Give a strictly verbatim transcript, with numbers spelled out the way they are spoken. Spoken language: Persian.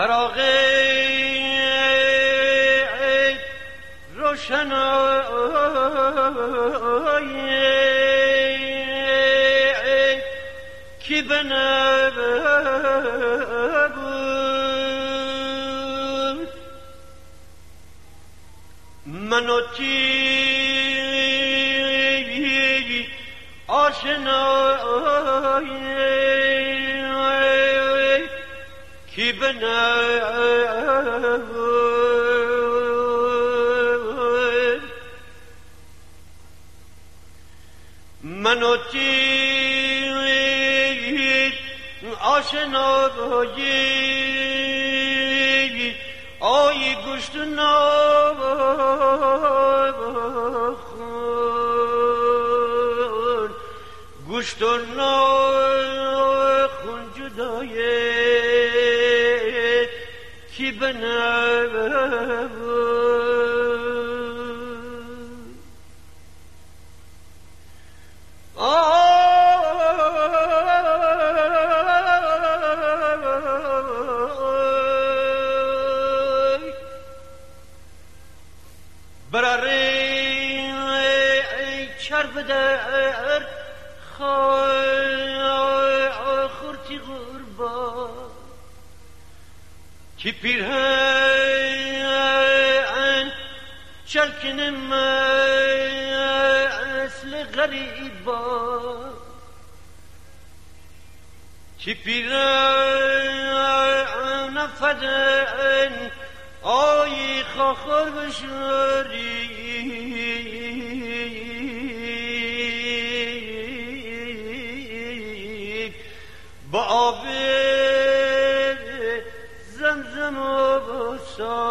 چراغ روشنایی کی بنبود منو تی آشنایی کی بنبود منو تی آشنایی آی گوشت نخون گوشت نخون جدای کی بنبود برای چرب در خورتی غربا کی پیرهن چلکن مثل غریبا کی پیرهن فدن آی خاخر بشوری با آب زمزم و بسا